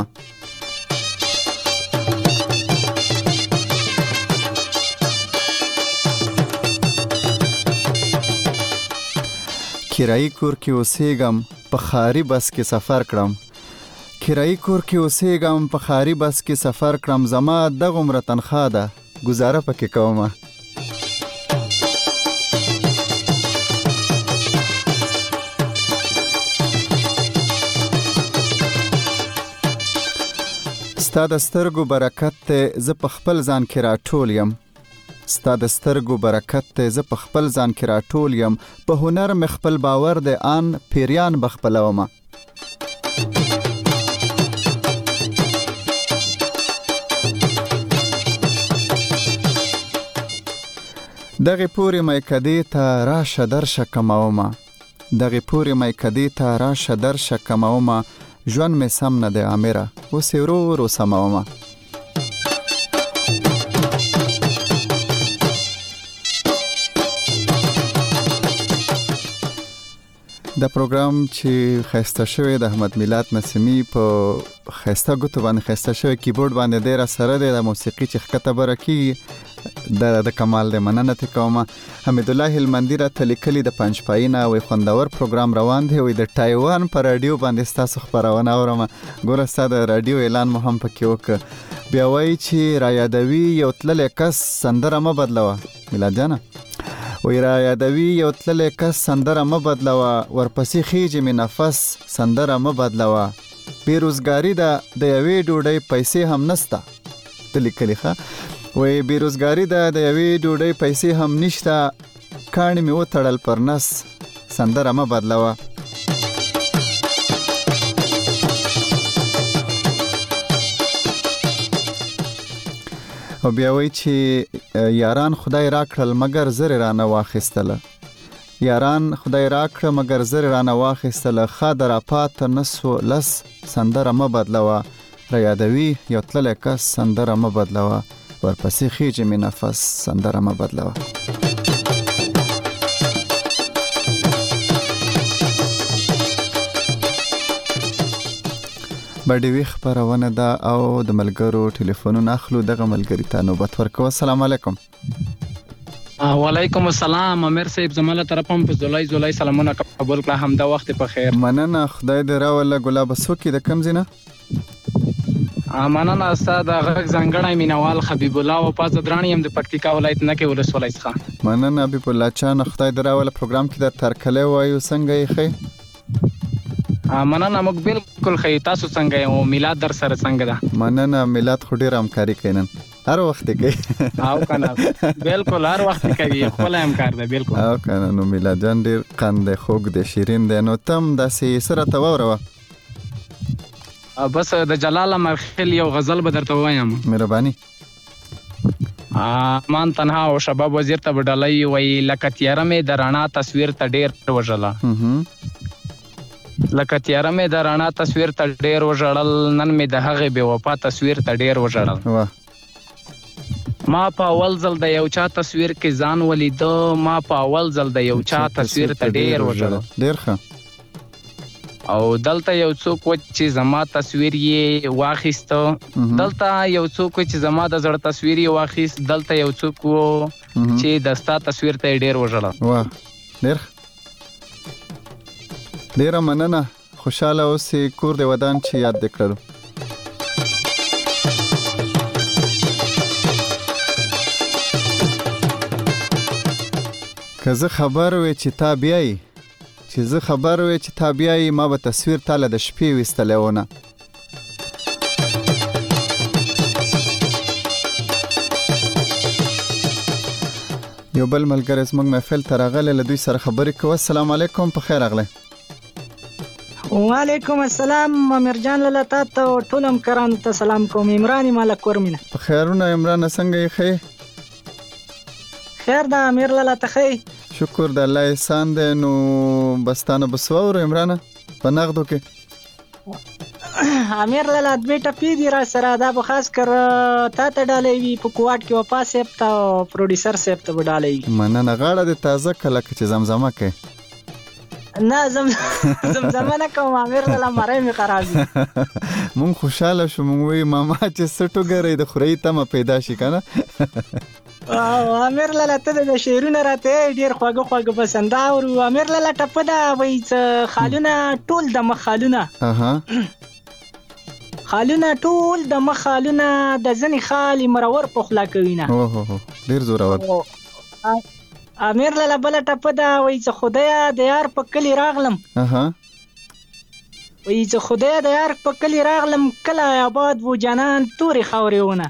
کرایي کور کې اوسېږم په خاري بس کې سفر کړم کرایي کور کې اوسېږم په خاري بس کې سفر کړم زما دغومره تنخواه ده گزاره پکې کومه ستا د سترګو برکت ته زه په خپل ځان کې راټول یم ستا د سترګو برکت ته زه په خپل ځان کې راټول یم په هنر مې خپل باور دی آن پیریان بخپلومه دغه پورې مېکدې ته راشه درشه کمومه دغه پورې مېکدې ته راشه درشه کمومه ژوند مې سم نه دی عامره اوس یې ورو ورو سمومه د پروګرام چې خسته شوی د احمد میلاد نسیمی په خسته غوتو باندې خسته شوی کیبورډ باندې ډیر سره د موسیقي چې خکته برکی د کمال د مننه ته کومه حمید الله هلمندی را تلیکلی د پنځ پاینا وي خوندور پروګرام روان دی وي د تایوان پر رادیو باندې تاسو خبرونه اورم ګوره ستاسو د رادیو اعلان مو هم پکې وک بیا وایي چې را یادوي یو تلل کس سندره ما بدلوه میلاد جانا وی را یادوي یو تلل کس سندره ما بدلوه ورپسې خېجې می نفس سندره ما بدلوه بیروزګاری د یوې ډوډۍ پیسې هم نسته تلیکلی ښه وی بیروزګاری د یوې ډوډۍ پیسې هم نشته کاڼي مې وتړل پر نس سندره ما بدلوه او بیا وی چې یاران خدای راکړل مگر زر رانه واخیستله یاران خدای راکړه مگر زر رانه واخیستله خاطر پات نسو لس سندره ما بدلوه را یادوي یو تلل کس سندره ما بدلوه ورپسې خېجې می نفس سندره ما بدلوه بډیوي خبرونه ده او د ملګرو ټلیفونونه اخلو دغه ملګری ته نوبت ورکو السلام علیکم وعلیکم السلام امیر صاحب زماله طرفم په زولای سلامونه قبول کړه همدا وخت په خیر مننه خدای دې راوله ګلاب سوکی د کم زینه مننه استاد غږ زنګړای مینوال حبیب الله او پاز درانیم د پکتیکا ولایت نه کې ولسوالۍ څخه مننه حبیب الله چا خدای دې راوله پروګرام کې د ترکله وایو څنګه یې خې مننه موږ بالکل خې تاسو څنګه یو میلاد در سره څنګه ده مننه میلاد خو ډیر همکاري کینن هر وخت کوي او کنه بالکل هر وخت کوي خپل همکار ده بالکل او کنه نو میلاد جان ډیر قند خوګ د شیرین ده نو تم د سره تووروه بس د جلال مرخل یو غزل به درته وایم مهرباني مان تنها او شباب وزیر ته بدلای وی لکه تیاره مې د رڼا تصویر ته ډیر وژله لکه تیاره مې د رڼا تصویر ته ډیر وژړل نن مې د هغې بې وفا تصویر ته ډیر وژړل ما په اول ځل د یو چا تصویر کې ځان ولیدو، ما په اول ځل د یو چا تصویر ته ډیر وژړم. ډیر ښه. او دلته یو څوک و چې زما تصویر یې واخیسته، دلته یو څوک و چې زما د زړه تصویر یې واخیست، دلته یو څوک و چې د ستا تصویر ته یې ډیر وژړم. واه ډیر ډیره مننه. خوشاله اوسې، کور دې ودان چې یاد دې کړلو. که زه خبر وې چې تا بیایي ما به تصویر تاله د شپې ویستلی ونه. یو بل ملګری زموږ محفل ته راغلی، له دوی سره خبرې کوو. السلام علیکم، په خیر راغلی. وعلیکم السلام. امیر جان لاله تاسو ټول همکارانو ته سلام کوم. عمران مالک ورمنه. په خیرونه عمران، څنګه یې ښې؟ خیر ده امیر لاله ته ښې؟ شکر د الله احسان دی. نو بستانه بسوور عمران په نغدو کې امیر لاله دوی ټپی دی را سره، دا به خاص کر تا ته ډالې وی په کوټ کې وپا سیب ته پروډوسر سیب ته ډالې وی. مننه. غاړه د تازه کله چې زمزمه کې نه زمزمه نه کوم امیر لاله، مړی می خراب دي. مونږ خوشاله شو، مونږ وی ماما چې سټو ګرې د خوري تمه پیدا شي کنه. امیر لاله ته د شعرونه راته ډیر خواږه پسند او امیر لاله ټپه دا وای چې خالونه ټول د مخالونه خالونه ټول د مخالونه د ځنی خالي مرور په خلا کوي نه. اوه ډیر زورور. امیر لاله بل ټپه دا وای چې خدایا د یار په کلی راغلم، وای چې خدایا د یار په کلی راغلم، کله آباد و جانان توري خاوري ونه.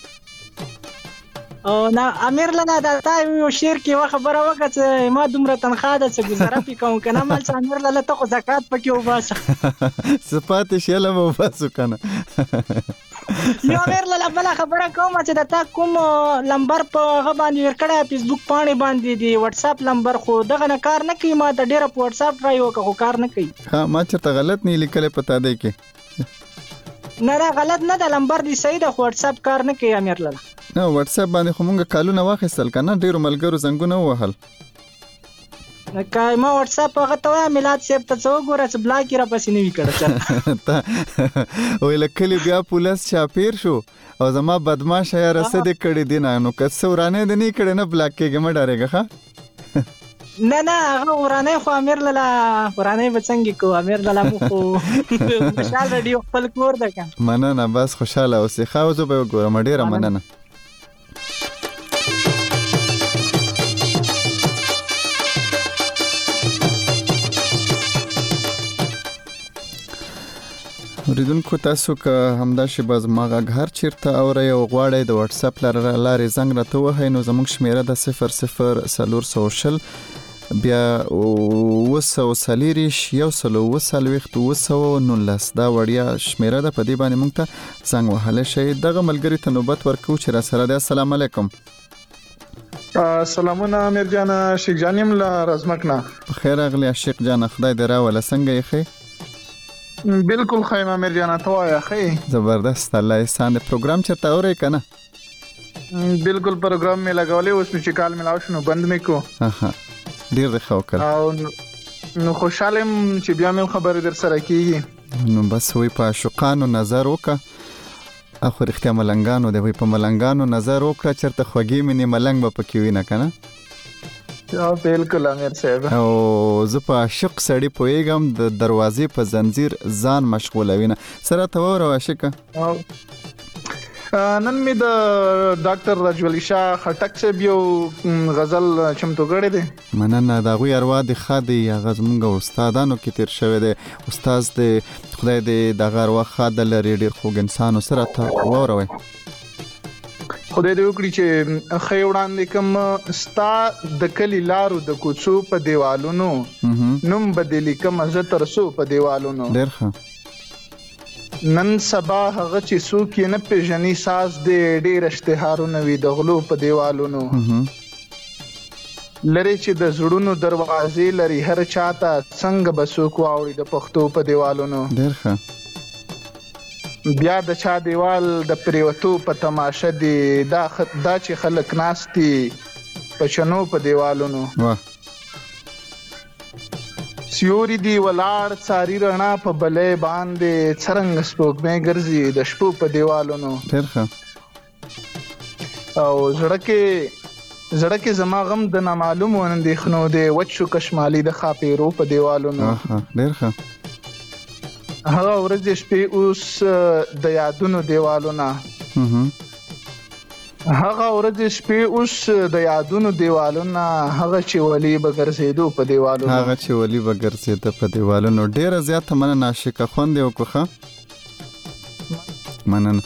او نه امیر لاله دا تا یو شعر کې وا خبره وکړه چې ما دومره تنخواه ده چې گزاره پې کوم کنه مال چې امیر لاله ته خو زکات پکې وباسه صفات شیله مو وباسو کنه. یو امیر لاله بل خبره کوم چې دا تا کوم لمبر په هغه باندې ورکړه فیسبوک باندې دی واتس اپ لمبر، خو دغه نه کار نه کوي. ما د ډیره په واتس اپ ټرای وکړ خو کار نه کوي. ها ما چرته غلط نه لیکل پتا دی کې نه غلط نه ده، لمبر دی صحیح ده خو واتس اپ کار نه کوي امیر لاله. نه واتس اپ باندې خو مونږ کالونه واخیستل کنه، ډیرو ملګرو زنګونه وهل. کای ما واتس اپ هغه ته میلاد صاحب ته څو ګوره چې بلاک را پسې نه وی کړه. ویل کلی بیا پولیس چاپیر شو او زما بدمعاش یا رسد کړي دي نه، نو که څو ورانه دي نه کړي نه بلاک کېږم ډارېږه. ښه نه هغه ورانه خو امیر لاله ورانه بچنګي کو امیر لاله مو خو مشال رادیو خپل کور ده کنه. مننه، بس خوشاله اوسې. خاوزو به وګورم. ډیره مننه. اوریدونکو تاسو که همدا شی باز ماغه هر چیرته اوري او غواړئ د واتس اپ لارې زنګ راته وهئ، نو زموږ شمیره د 00 بیا 240 119 دا وړیا شمیره ده. په دې باندې مونږ ته زنګ وهلی شئ. دغه ملګری ته نوبت ورکو چې را سره دی. السلام علیکم. سلامونه امیر جان، شیخ جانیم لا رزمکنه. بخیر اغلی شیخ جان، خدای دې راوله. څنګه یې ښې؟ بالکل خیم امیر جان، ته وایې ښې؟ زبردست، الله احسان. پروګرام چېرته اورئ که نه؟ بالکل پروګرام مې لګولی، اوس مې چې کال ملاو شو نو بند مې کو. ډیر د ښه وکړ. نو خوشحاله یم چې بیا مې خبرې در سره کېږي. نو بس وی په عاشقانو نظر وکړه، اخو رښتیا ملنګانو دی، وی په ملنګانو نظر وکړه، چېرته خوږې مینې ملنګ به پکې وي نه که نه؟ بالکل امیر صاحب. او زه په عاشق سړي پوهېږم، د دروازې په زنځیر ځان مشغولوي نه. سره ته ووره عاشقه. نن می د ډاکټر رجولی شاه خټک صاحب یو غزل چمتو کړی دی. مننه. د هغوی اروا دې ښه دی. هغه زموږ استادانو کې تیر شوی دی. استاد دی، خدای دې دغه اروا ښه ده لري، ډېر خوږ انسان. سره ته واوروئ. خدای دې وکړي چې ښه وړاندې کوم ستا د کلي لارو د کوڅو په دیوالونو نوم بدلی کوم زه تر څو په دیوالونو. ډېر ښه. نن سبا هغه چې څوک یې نه پېژني ساز دی، ډېر اشتهارونه وي د غلو په دیوالونو. لري چې د زړونو دروازې لري هر چاته، څنګه به څوک واوري د پښتو په دیوالونو. ډېر ښه. بیا د چا دیوال د پریوتو په تماشه دی دا چې خلک ناستي په چنو په دیوالونو سیوري دی ولاړ څاري رڼا په بلې باندې څرنګه سپوږمۍ ګرځي د شپو په دیوالونو ډېر ښه او زړه کې زما غم د نامعلومو اندېښنو دی وچ شو کشمالي د خاپیرو په دیوالونو ډېر ښه هغه ورځې شپې اوس د یادونو دیوالونه هغه ورځې شپې اوس د یادونو دیوالونه هغه چې ولي به ګرځېدو په دیوالونو ډېره زیاته مننه عاشقه خوند یې وکړه مننه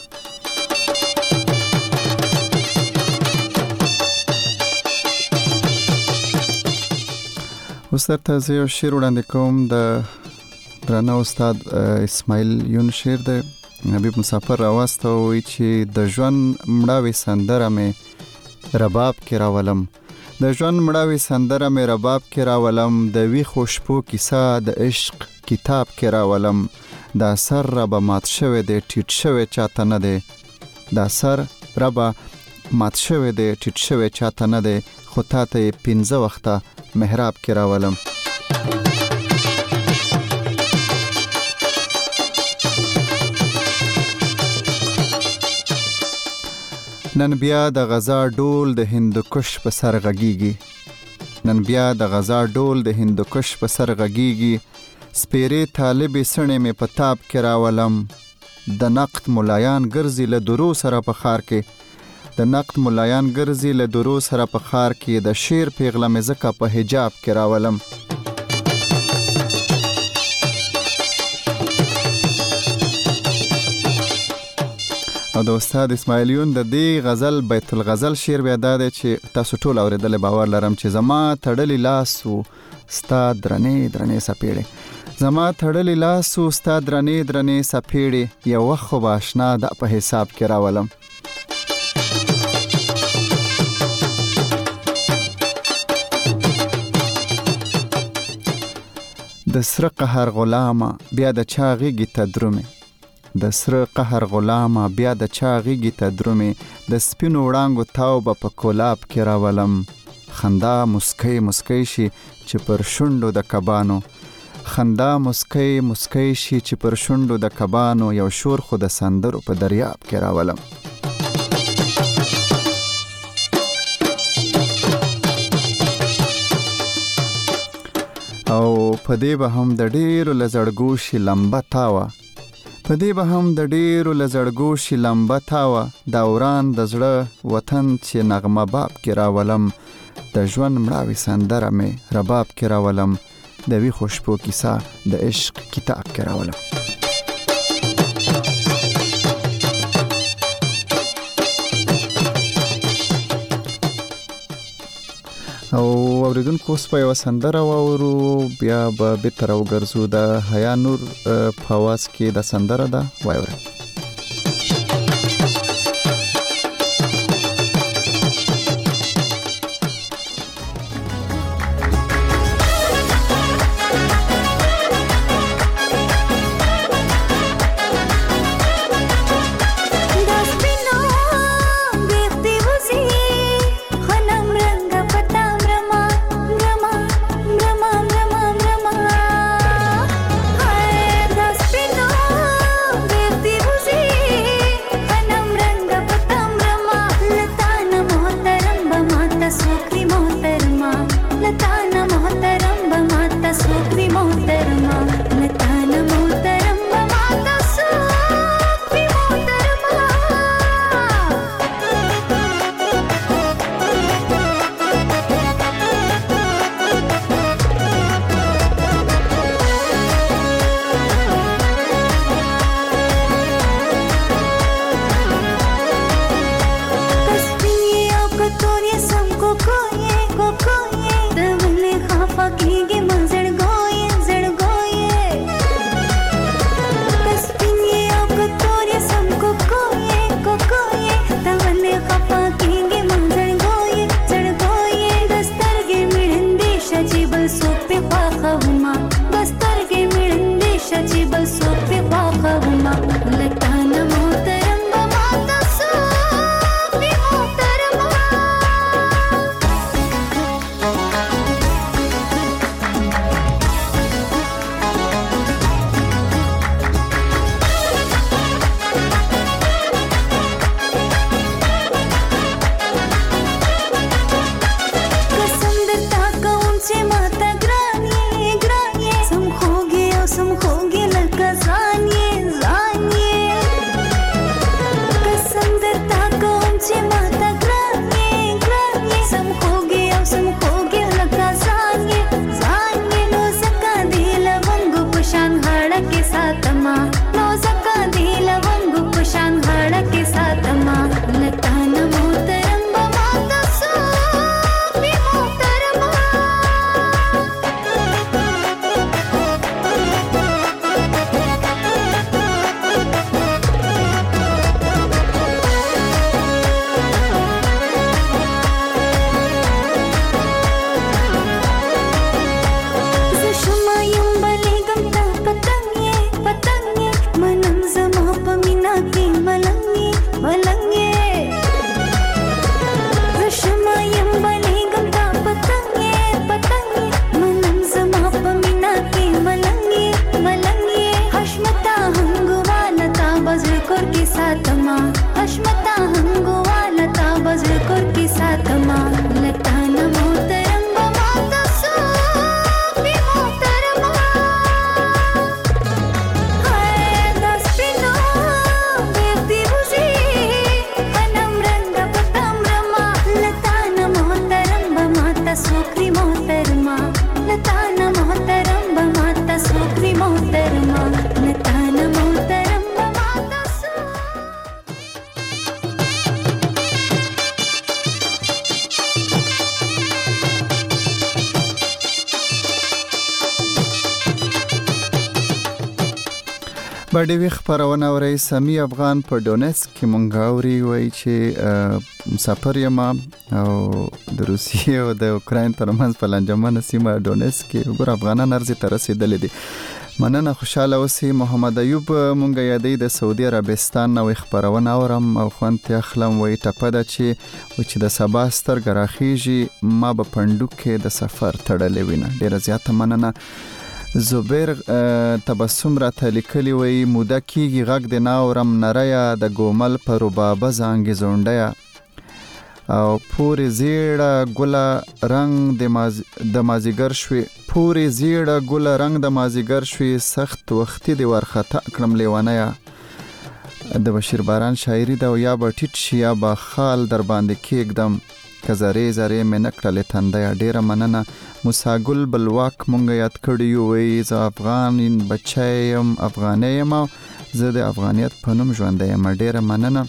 اوس درته زه یو شعر وړاندې کوم د درانه استاد اسماعیل یون شعر دی حبیب مسافر راوسته وایي چې د ژوند مړاوې سندره مې رباب کې راولم د ژوند مړاوې سندره مې رباب کې راولم د ویښو شپو کیسه د عشق کتاب کې راولم دا سر ربه مات شوی دی ټیټ شوی چاته نه دی دا سر ربه مات شوی دی ټیټ شوی چاته نه دی خو تا ته یې 15 وخته محراب کې راولم نن بیا د غزا ډول د هندوکش په سر غږیږي سپیرې طالبې سڼې مې په تاب کې راولم د نقد ملایان ګرځي له درو سره په خار کې د شعر پیغله مې ځکه په حجاب کې راولم او د استاد اسماعیل یون د دې غزل بیت الغزل شعر بیا دا دی چې تاسو ټول اورېدل باور لرم چې زما تړلی لاس و ستا درنې سپېړې یو وخت خو به اشنا دا په حساب کې راولم د سره قهر غلامه بیا د چا غېږې ته درومې د سپینو وړانګو تاو به په کولاب کې راولم خندا مسکی شي چې پر شونډو د کبانو یو شور خو د سندرو په دریاب کې راولم او په دې به هم د ډېرو لزړګو شي لمبه تاوه دوران د زړه وطن چې نغمه باب کې راولم د ژوند مړاوې سندره مې رباب کې راولم د ویښو شپو کیسه د عشق کتاب کې راولم او اوریدونکو اوس په یوه سندره واورو بیا به بېرته راوګرځو د حیا نور په اواز کې د سندره ده واورئ Baby, ساتما اشمتا هنگوا لتا بزر کور کی ساتما لتا نه محترم بما تاسو بی محترم ہے دس پینو بیتی بوزی انم رنگ پتم رما لتا نه محترم بما تاسو کری محترما لتا نه محترم بما تاسو کری محترما لتا نه محترم بما تاسو باندې وی خبرونه اوري سمي افغان په ډونیسک کې مونږ اوري وای چې مسافر یم او د روسیې او د اوکراین ترمنځ په لنجمنه سیمه ډونیسک کې وګور افغانان ارزي تر رسیدلې دي مننه خوشاله اوسئ محمد ایوب مونږ یادې د سعودي عربستان نو خبرونه اورم او خوانت اخلم وای ټپه ده چې د سبا سترګ راخیږي ما په پندو کې د سفر تړلې وینه ډیره زیاته مننه زبیر تبسم را تلیکلی وی موده کیږي غږ د ناورم نریا د ګومل پر ربابه زانګي زونډیا او پوری زیړه ګله رنگ د مازیګر شوي پوری زیړه ګله رنگ د مازیګر شوي سخت وختي د ورخته کړم لیوانیا د بشیر باران شاعری دا یا به ټیټ شي یا به خال در باندې کېږدم کزری زری مې نکړلې تندیا ډیره مننه موسی ګل بلواک مونږ یاد کړیو وی ز افغان بچایم افغانیم زه د افغانیت په نوم ژوند یم ډیره مننه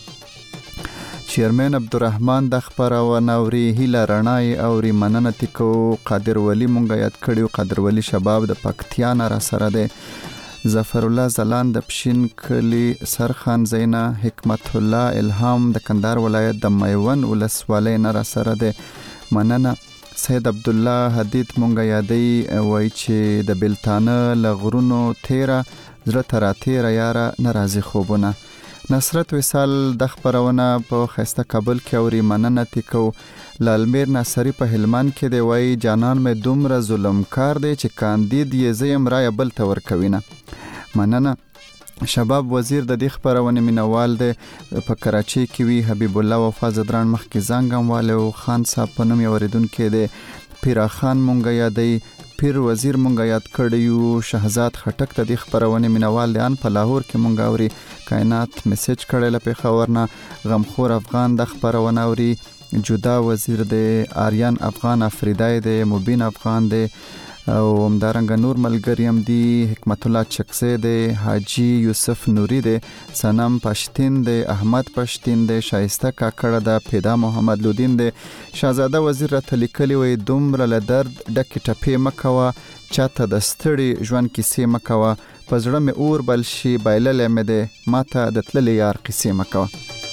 چیرمن عبدالرحمن د خبرونه اوري هیله رڼای اوري مننه تکو قادر ولی مونږ یاد کړیو قادر ولی شباب د پکتیا نه را سره ده ظفر الله زلان د پشین کلی سرخان زینا حکمت الله الهام د کندهار ولایت د میون ولسوالۍ نه را سره ده مننه سید عبد الله حدید مونږ یادې وای چې د بلتانه لغرونو تیرا زړه تر تیرا یاره ناراضي خوبونه نصرت وصال د خبرونه په خسته کابل کې اوري مننه تکو لالمیر ناصری په هلمند کې دی وای جانان مې دومره ظلم کار دی چې کاندید یې زیم رای بل تور کوینه مننه شباب وزیر د دې خبرونه مینوال دی په کراچۍ کې وی حبیب الله وفا زدران مخ کې زنګم والو خان صاحب په نوم اوریدون کې دی پیرا خان مونږ یادې پیر وزیر مونږ یاد کړیو شهزاد خټک د دې خبرونه مینوال دی ان په لاهور کې مونږ اوري کائنات میسج کړل په خبرنا غمخور افغان د خبرونه اوري جدا وزیر دی آریان افغان افریدای دی مبین افغان دی او همدارنګ نور ملګریم دی حکمت الله چکسه دی حاجی یوسف نوری دی سنم پشتین دی احمد پشتین دی شایسته کاکړه د پیدا محمد لودین دی شاهزاده وزیر راته لیکلی وی دومره له درد ډکې ټپې مکوه چاته د ستړي ژوند کیسې مکوه په زړه مې اور بل شي بایللی مې دی ماته د تللي یار قیسې مکوه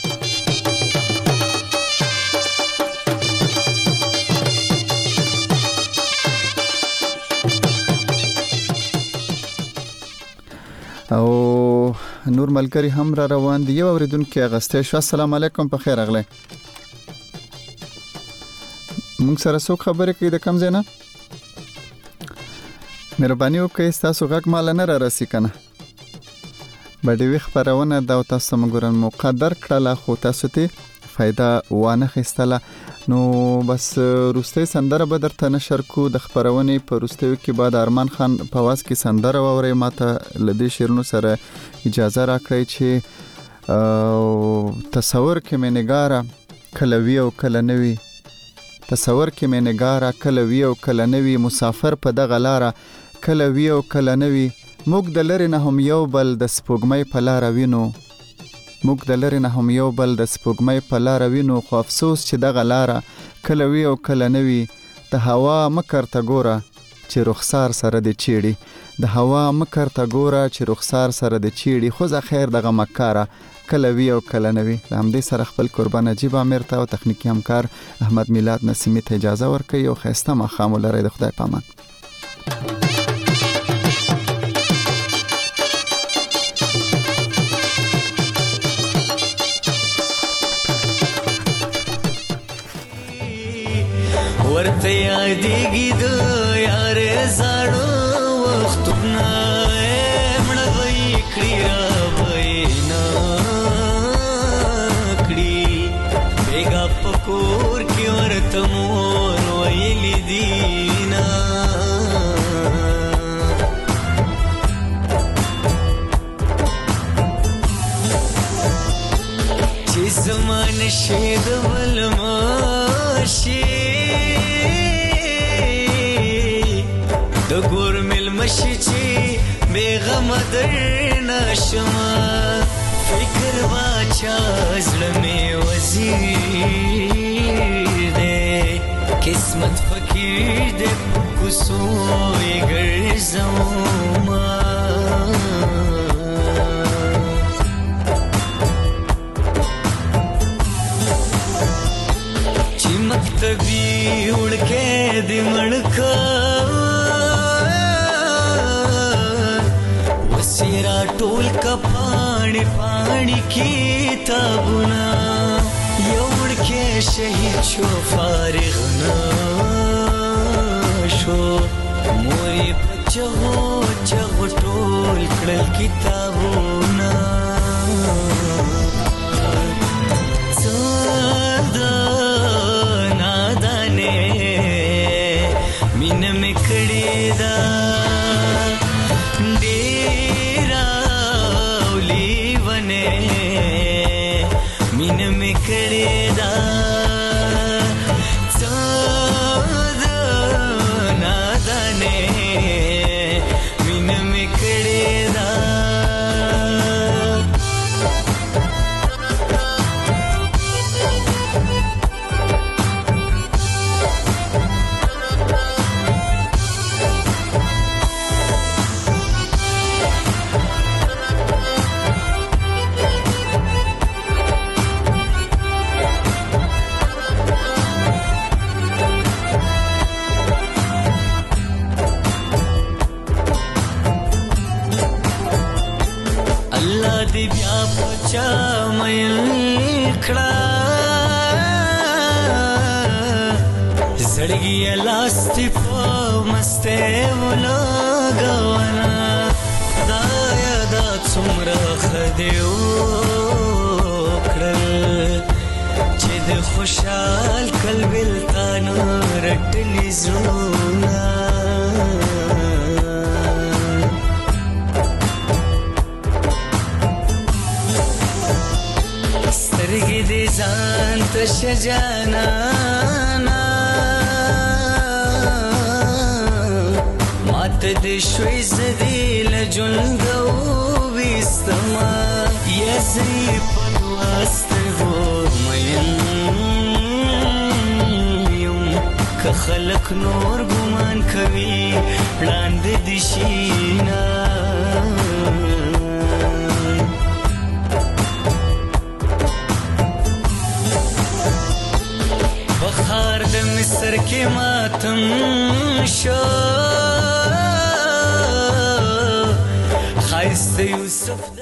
او نور ملګری هم را روان دی یو اوریدونکو اغسته شو السلام علیکم په خیر اغله موږ سره څو خبرې کوي د کم زینا مهرباني وکړئ تاسو غږ مال نه را رسې کنه باندې وی خبرونه دا تاسو مګورن مقدر کړه خو تاسو ته فائدہ وانه خستله نو بس روستي سندره به درته نشر کو د خبرونه په روستیو کې بعد ارمان خان په واس کې سندره ووري ماته لدی شیرونو سره اجازه راکړی چې تصور کې مې نګاره کلوي او کلنوي تصور کې مې نګاره کلوي او کلنوي مسافر په دغه لاره کلوي او کلنوي موږ د لری نه هم یو بل د سپوږمۍ په لار وینو موږ د لری نه هم یو بل د سپوږمۍ په لار وینو خو افسوس چې دغه لاره کلوي او کلنوي د هوا مکر ته ګوره چې رخسار سره د چیړي د هوا مکر ته ګوره چې رخسار سره د چیړي خو ځه خیر دغه مکاره کلوي او کلنوي همدې سره خپل قربان نجیب امیر ته او تخنیکی همکار احمد میلاد نسیمی ته اجازه ورکړي او خسته مخام لري د خدای پامان ورته یادېږي د یارې زاړه وختونه مړه به یې کړي را به یې نه زمان شید ولماشي د ګور مل مشي چې بیغم درنا شما فکر واچا زړه مې وزیر دې قسمت فقیر دې کوڅو یې ګرځوما چې مکتبي وړکې دې مړکا وسیرا ټول کا پاڼې پاڼې کتابونه یوړ کې شهید شو فارغ نه شو مورې په چغو چغو ټول کړل کتابونه څه د نادانې مینه مې کړې ده زړګي لاستي په مسته ولګاونا دا یادا څومره خدیو کړل چې د خوشحال قلبل تانو رټلې زړونه سترګې دې ځان ته شجانا ماته دې شوي زدي لجلګو وستما یزري په واستو مېن یم که خلک نور ګمان کوي وړاندې دي شینا بخار د مصر کې ماتم شو خایست یوسف